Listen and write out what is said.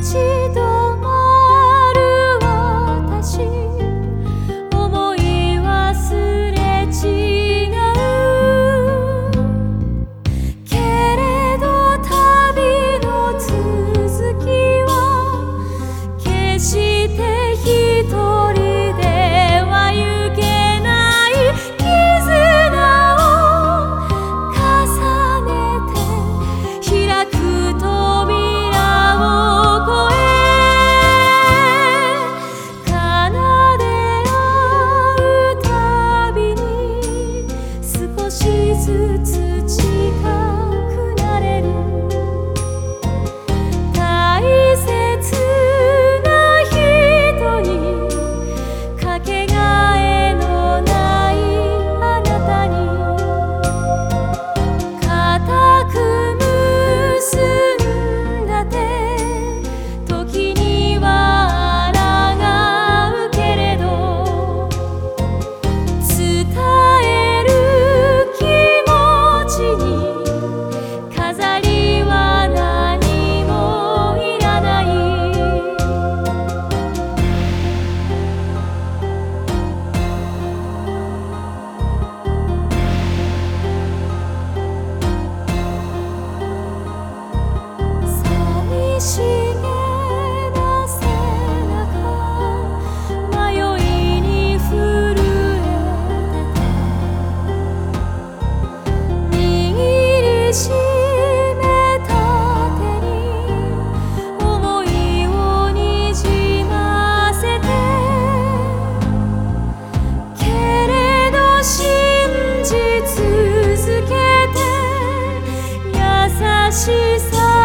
ち止まる私、思い忘れ違うけれど、旅の続きは決して一人では行けない絆を重ねて開く扉を越え、奏で合うたびに少しずつ近くなれる大切な人に、かけがえのないあなたに、固く結んだ手、時には抗うけれど、伝える気持ちに飾りは何もいらない。寂しげな背中、迷いに震えて握りしめた手に想いをにじませて、けれど信じ続けて優しさ